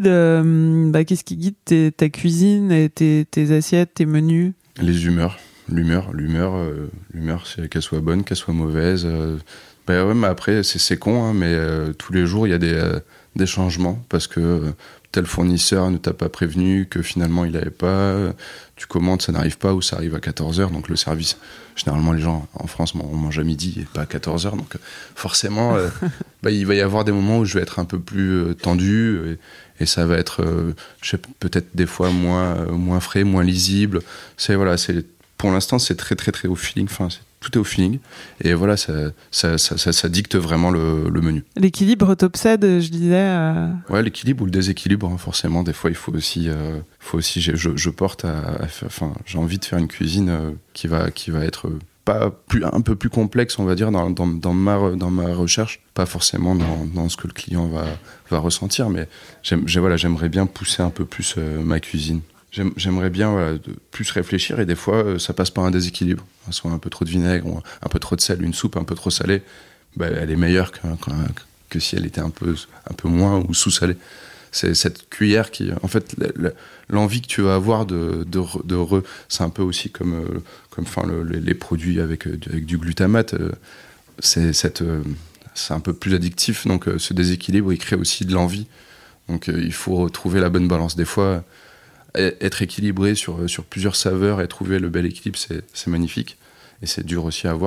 ta cuisine et tes assiettes, tes menus ? Les humeurs. L'humeur, c'est qu'elle soit bonne, qu'elle soit mauvaise. Mais après, c'est con, hein, mais tous les jours, il y a des changements, parce que tel fournisseur ne t'a pas prévenu que finalement il n'avait pas, tu commandes, ça n'arrive pas, ou ça arrive à 14h, donc le service, généralement les gens en France on mange à midi et pas à 14h, donc forcément il va y avoir des moments où je vais être un peu plus tendu, et ça va être peut-être des fois moins frais, moins lisible. Pour l'instant, c'est très très très au feeling, tout est au feeling, et voilà, ça dicte vraiment le menu. L'équilibre t'obsède, je disais. Ouais, l'équilibre ou le déséquilibre, hein, forcément. Des fois, il faut aussi je porte j'ai envie de faire une cuisine qui va être un peu plus complexe, on va dire, dans ma recherche, pas forcément dans ce que le client va ressentir, mais j'aimerais bien pousser un peu plus ma cuisine. J'aimerais bien de plus réfléchir, et des fois ça passe par un déséquilibre, soit un peu trop de vinaigre, ou un peu trop de sel, une soupe un peu trop salée, elle est meilleure que si elle était un peu moins ou sous-salée. C'est cette cuillère qui, en fait, l'envie que tu vas avoir c'est un peu aussi comme les produits avec du glutamate, c'est un peu plus addictif, donc ce déséquilibre il crée aussi de l'envie, donc il faut trouver la bonne balance. Des fois, être équilibré sur plusieurs saveurs et trouver le bel équilibre, c'est magnifique, et c'est dur aussi à avoir,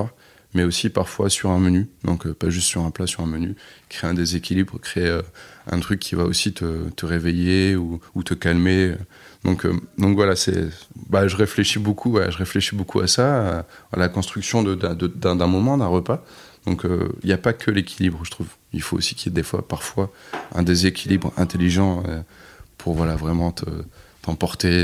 mais aussi parfois sur un menu, donc pas juste sur un plat, sur un menu, créer un déséquilibre, créer un truc qui va aussi te réveiller ou te calmer. Donc voilà, je réfléchis beaucoup à ça, à la construction d'un moment, d'un repas. Donc il n'y a pas que l'équilibre, je trouve. Il faut aussi qu'il y ait parfois un déséquilibre intelligent pour vraiment t'emporter,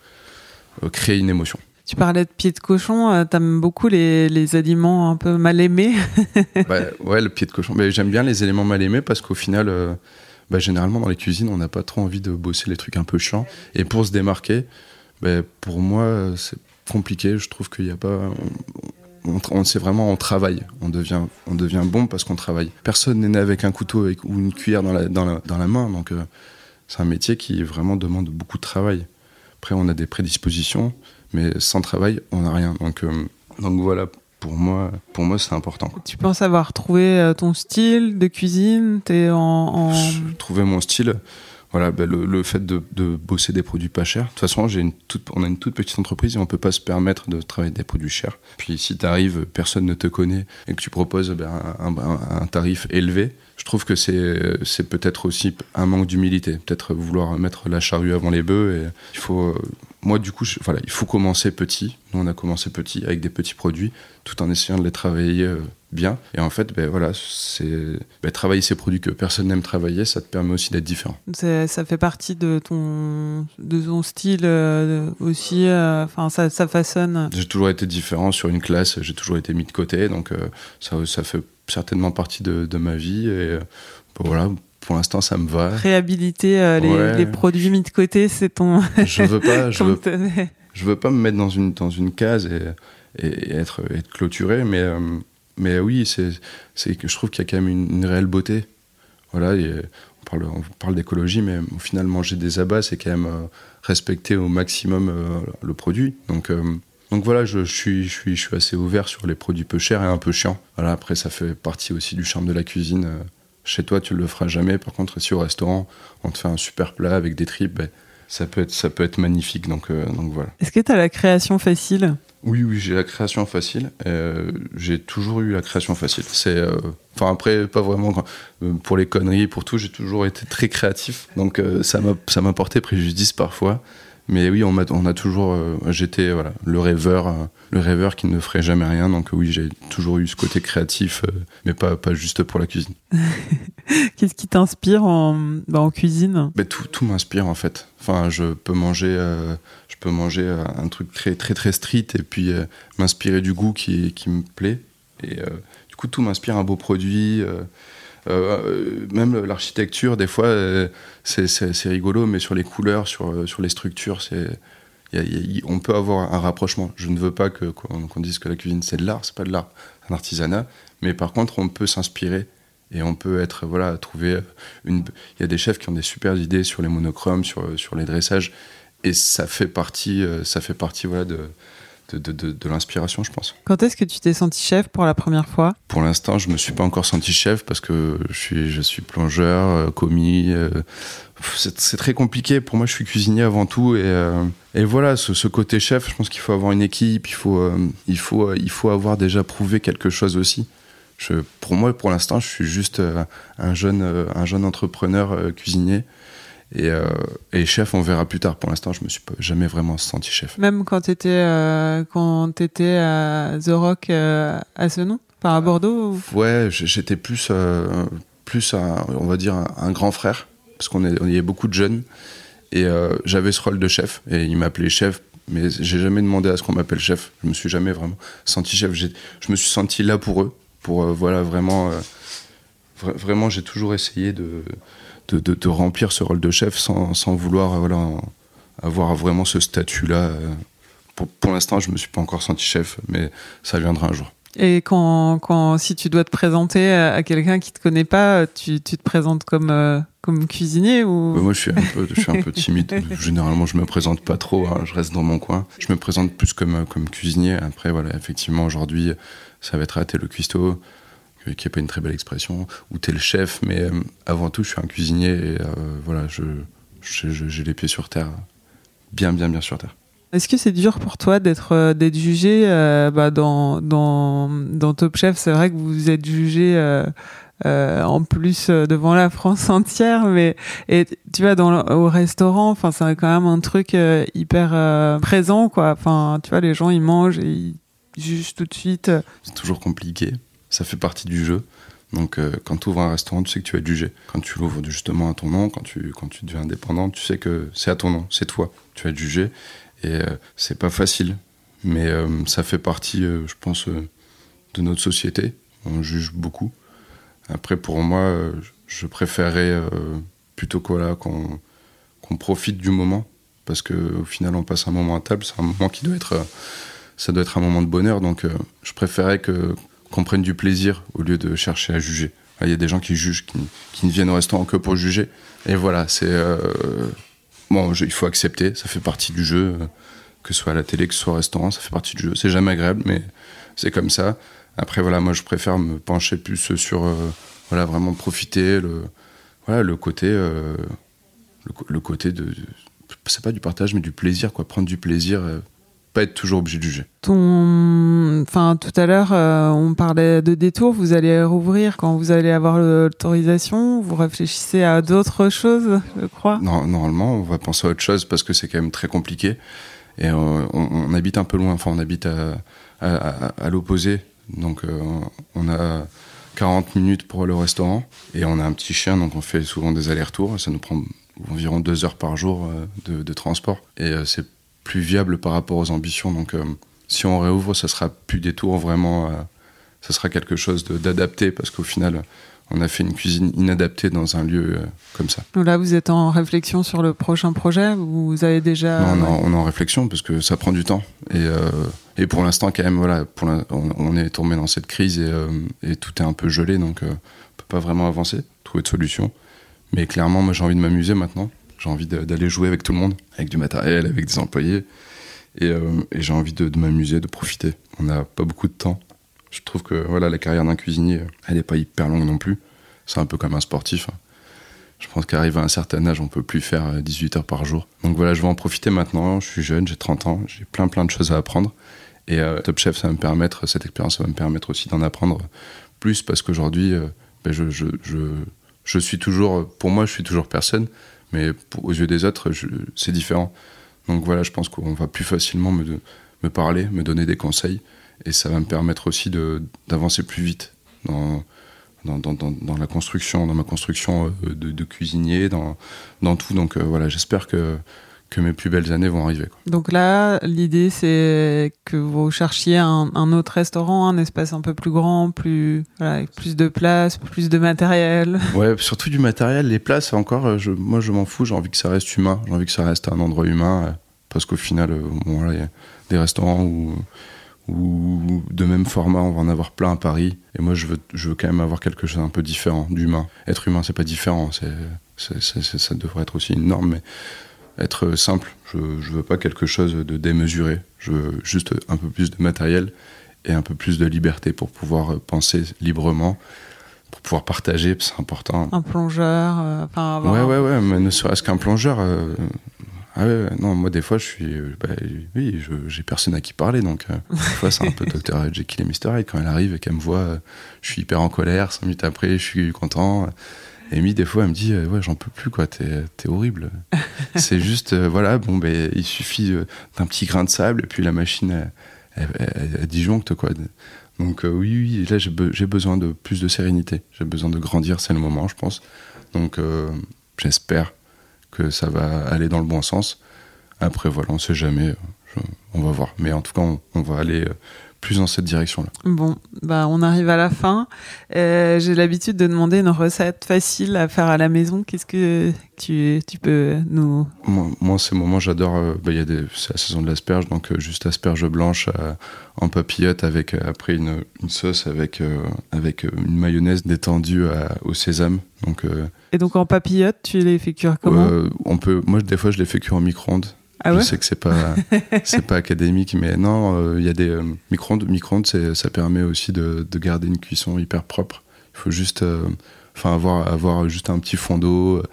créer une émotion. Tu parlais de pied de cochon, t'aimes beaucoup les aliments un peu mal aimés. Ouais, le pied de cochon. Mais j'aime bien les éléments mal aimés parce qu'au final, généralement dans les cuisines, on n'a pas trop envie de bosser les trucs un peu chiants. Et pour se démarquer, pour moi, c'est compliqué. Je trouve qu'il n'y a pas... c'est vraiment, on travaille. On devient bon parce qu'on travaille. Personne n'est né avec un couteau ou une cuillère dans la main. Donc, c'est un métier qui vraiment demande beaucoup de travail. Après, on a des prédispositions, mais sans travail, on n'a rien. Donc voilà, pour moi, c'est important. Tu penses avoir trouvé ton style de cuisine ? J'ai trouvé mon style. Voilà, le fait de bosser des produits pas chers. De toute façon, on a une toute petite entreprise et on peut pas se permettre de travailler des produits chers. Puis si t'arrives, personne ne te connaît et que tu proposes un tarif élevé, je trouve que c'est peut-être aussi un manque d'humilité. Peut-être vouloir mettre la charrue avant les bœufs. Et il faut, moi du coup, il faut commencer petit. Nous, on a commencé petit avec des petits produits, tout en essayant de les travailler bien. Et en fait, travailler ces produits que personne n'aime travailler, ça te permet aussi d'être différent. Ça fait partie de ton style aussi. Ça façonne. J'ai toujours été différent sur une classe. J'ai toujours été mis de côté, donc ça fait certainement partie de ma vie. Et voilà. Pour l'instant, ça me va. Réhabiliter les produits mis de côté, c'est ton... Je veux pas me mettre dans une case et être clôturé, mais oui, c'est que je trouve qu'il y a quand même une réelle beauté. Voilà, on parle d'écologie, mais au final, manger des abats, c'est quand même respecter au maximum le produit. Donc voilà, je suis assez ouvert sur les produits peu chers et un peu chiants. Voilà, après, ça fait partie aussi du charme de la cuisine. Chez toi, tu ne le feras jamais. Par contre, si au restaurant, on te fait un super plat avec des tripes, ça peut être magnifique. Donc voilà. Est-ce que tu as la création facile ? Oui, j'ai la création facile. J'ai toujours eu la création facile. Après, pas vraiment. Pour les conneries, pour tout, j'ai toujours été très créatif. Donc ça m'a porté préjudice parfois. Mais oui, on a toujours... j'étais le rêveur qui ne ferait jamais rien. Donc oui, j'ai toujours eu ce côté créatif, mais pas juste pour la cuisine. Qu'est-ce qui t'inspire en cuisine ? Tout m'inspire en fait. Enfin, je peux manger un truc très très très street et puis m'inspirer du goût qui me plaît. Et du coup, tout m'inspire un beau produit. Même l'architecture, des fois, c'est rigolo, mais sur les couleurs, sur les structures, on peut avoir un rapprochement. Je ne veux pas qu'on dise que la cuisine c'est de l'art, c'est pas de l'art, c'est un artisanat. Mais par contre, on peut s'inspirer et on peut trouver il y a des chefs qui ont des super idées sur les monochromes, sur les dressages, et ça fait partie de l'inspiration, je pense. Quand est-ce que tu t'es senti chef pour la première fois ? Pour l'instant, je me suis pas encore senti chef parce que je suis plongeur, commis. C'est très compliqué. Pour moi, je suis cuisinier avant tout. Et voilà, ce côté chef, je pense qu'il faut avoir une équipe. Il faut avoir déjà prouvé quelque chose aussi. Pour moi, pour l'instant, je suis juste un jeune entrepreneur cuisinier. Et chef, on verra plus tard. Pour l'instant, je me suis jamais vraiment senti chef. Même quand t'étais à The Rock à Senon, à Bordeaux ou... Ouais, j'étais plus on va dire un grand frère, parce qu'on y a beaucoup de jeunes, et j'avais ce rôle de chef, et ils m'appelaient chef, mais j'ai jamais demandé à ce qu'on m'appelle chef. Je me suis jamais vraiment senti chef. Je me suis senti là pour eux, pour vraiment j'ai toujours essayé de remplir ce rôle de chef sans vouloir avoir vraiment ce statut-là. Pour l'instant, je ne me suis pas encore senti chef, mais ça viendra un jour. Et si tu dois te présenter à quelqu'un qui ne te connaît pas, tu te présentes comme cuisinier ou... Moi, je suis un peu timide. Généralement, je ne me présente pas trop, je reste dans mon coin. Je me présente plus comme cuisinier. Après, effectivement, aujourd'hui, ça va être t'es le cuistot, qui n'est pas une très belle expression, ou t'es le chef, mais avant tout, je suis un cuisinier et j'ai les pieds sur terre, bien sur terre. Est-ce que c'est dur pour toi d'être jugé dans Top Chef? C'est vrai que vous êtes jugé en plus devant la France entière, et tu vois au restaurant, enfin c'est quand même un truc hyper présent, quoi. Enfin tu vois, les gens ils mangent et ils jugent tout de suite. C'est toujours compliqué, ça fait partie du jeu. Donc quand tu ouvres un restaurant, tu sais que tu vas être jugé. Quand tu l'ouvres justement à ton nom, quand tu deviens indépendant, tu sais que c'est à ton nom, c'est toi, tu vas être jugé. Et c'est pas facile, mais ça fait partie, je pense, de notre société. On juge beaucoup. Après, pour moi, je préférerais plutôt qu'on profite du moment, parce qu'au final, on passe un moment à table. C'est un moment qui doit être, ça doit être un moment de bonheur. Donc, je préférerais qu'on prenne du plaisir au lieu de chercher à juger. Il y a des gens qui jugent, qui ne viennent au restaurant que pour juger. Et voilà, c'est il faut accepter. Ça fait partie du jeu, que ce soit à la télé, que ce soit au restaurant, ça fait partie du jeu. C'est jamais agréable, mais c'est comme ça. Après, voilà, moi, je préfère me pencher plus sur, vraiment profiter, le côté de, c'est pas du partage, mais du plaisir, quoi. Prendre du plaisir, pas être toujours obligé de juger. Enfin, tout à l'heure, on parlait de détour. Vous allez rouvrir quand vous allez avoir l'autorisation. Vous réfléchissez à d'autres choses, je crois. Non, normalement, on va penser à autre chose parce que c'est quand même très compliqué. Et on habite un peu loin. Enfin, on habite à l'opposé. Donc on a 40 minutes pour aller au restaurant et on a un petit chien, donc on fait souvent des allers-retours. Ça nous prend environ 2 heures par jour de transport et c'est plus viable par rapport aux ambitions. Donc si on réouvre, ça sera plus des tours, vraiment ça sera quelque chose d'adapté, parce qu'au final on a fait une cuisine inadaptée dans un lieu comme ça. Donc là, vous êtes en réflexion sur le prochain projet? Vous avez déjà... Non, on est en réflexion parce que ça prend du temps. Et pour l'instant, quand même, voilà, on est tombé dans cette crise et tout est un peu gelé, donc on peut pas vraiment avancer, trouver de solution. Mais clairement, moi, j'ai envie de m'amuser maintenant. J'ai envie d'aller jouer avec tout le monde, avec du matériel, avec des employés. Et j'ai envie de m'amuser, de profiter. On n'a pas beaucoup de temps. Je trouve que la carrière d'un cuisinier, elle n'est pas hyper longue non plus. C'est un peu comme un sportif. Je pense qu'arrivé à un certain âge, on ne peut plus faire 18 heures par jour. Donc voilà, je vais en profiter maintenant. Je suis jeune, j'ai 30 ans, j'ai plein de choses à apprendre. Et Top Chef, cette expérience, ça va me permettre aussi d'en apprendre plus, parce qu'aujourd'hui, je suis toujours, pour moi, je suis toujours personne, mais aux yeux des autres, c'est différent. Donc voilà, je pense qu'on va plus facilement me parler, me donner des conseils. Et ça va me permettre aussi d'avancer plus vite dans la construction, dans ma construction de cuisinier, dans tout. Donc j'espère que mes plus belles années vont arriver, quoi. Donc là, l'idée, c'est que vous cherchiez un autre restaurant, un espace un peu plus grand, avec plus de place, plus de matériel. Ouais, surtout du matériel. Les places, encore, moi, je m'en fous. J'ai envie que ça reste humain. J'ai envie que ça reste un endroit humain. Parce qu'au final, il y a des restaurants où de même format, on va en avoir plein à Paris. Et moi, je veux quand même avoir quelque chose d'un peu différent, d'humain. Être humain, c'est pas différent. Ça devrait être aussi une norme, mais être simple. Je veux pas quelque chose de démesuré. Je veux juste un peu plus de matériel et un peu plus de liberté pour pouvoir penser librement, pour pouvoir partager, c'est important. Un plongeur, Ouais, mais ne serait-ce qu'un plongeur. Non, moi des fois j'ai personne à qui parler, donc des fois c'est un peu Dr Jekyll et Mr Hyde. Quand elle arrive et qu'elle me voit, je suis hyper en colère, 5 minutes après je suis content. Amy, des fois, elle me dit j'en peux plus, quoi, t'es horrible. C'est juste, il suffit d'un petit grain de sable et puis la machine, elle disjoncte, quoi. Donc oui, là j'ai besoin de plus de sérénité. J'ai besoin de grandir, c'est le moment, je pense. Donc j'espère que ça va aller dans le bon sens. Après, on sait jamais, on va voir. Mais en tout cas, on va aller plus dans cette direction-là. Bon, on arrive à la fin. J'ai l'habitude de demander une recette facile à faire à la maison. Qu'est-ce que tu peux nous... Moi, ces moments, j'adore... c'est la saison de l'asperge, donc juste asperge blanche en papillote avec après une sauce avec une mayonnaise détendue au sésame. Donc, et donc en papillote, tu les fais cuire comment? Moi, des fois, je les fais cuire au micro-ondes. Ah ouais? Je sais que c'est pas académique, mais non, il y a des micro-ondes, ça permet aussi de garder une cuisson hyper propre. Il faut juste avoir juste un petit fond d'eau,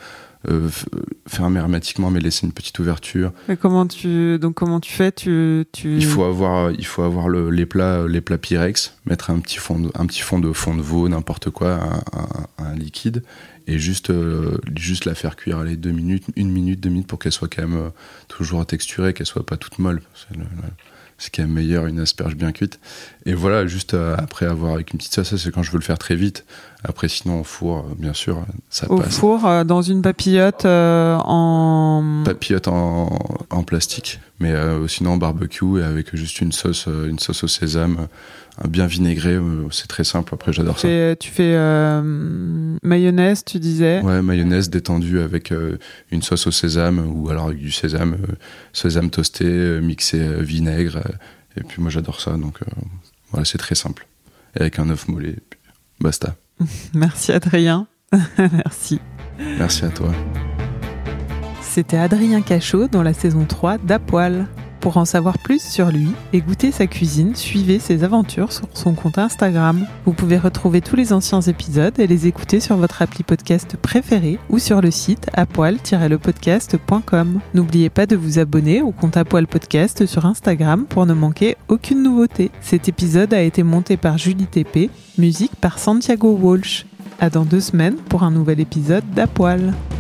fermer hermétiquement, mais laisser une petite ouverture. Et comment tu fais Il faut avoir les plats Pyrex, mettre un petit fond de veau, n'importe quoi, un liquide, et juste la faire cuire 1 minute, 2 minutes pour qu'elle soit quand même toujours texturée, qu'elle soit pas toute molle. C'est quand même meilleur une asperge bien cuite. Et voilà, juste après avoir avec une petite sauce, ça c'est quand je veux le faire très vite. Après, sinon, au four, bien sûr, ça passe. Au four, dans une papillote Papillote en plastique, mais sinon en barbecue et avec juste une sauce au sésame, bien vinaigrée, c'est très simple. Après, j'adore ça. Tu fais mayonnaise, tu disais? Ouais, mayonnaise détendue avec une sauce au sésame, ou alors avec du sésame toasté, mixé vinaigre. Et puis moi, j'adore ça, donc voilà, c'est très simple. Et avec un œuf mollé, puis basta. Merci Adrien. Merci. Merci à toi. C'était Adrien Cachot dans la saison 3 d'À Poil. Pour en savoir plus sur lui et goûter sa cuisine, suivez ses aventures sur son compte Instagram. Vous pouvez retrouver tous les anciens épisodes et les écouter sur votre appli podcast préféré ou sur le site apoil-lepodcast.com. N'oubliez pas de vous abonner au compte À Poil Podcast sur Instagram pour ne manquer aucune nouveauté. Cet épisode a été monté par Julie TP, musique par Santiago Walsh. À dans 2 semaines pour un nouvel épisode d'À Poil.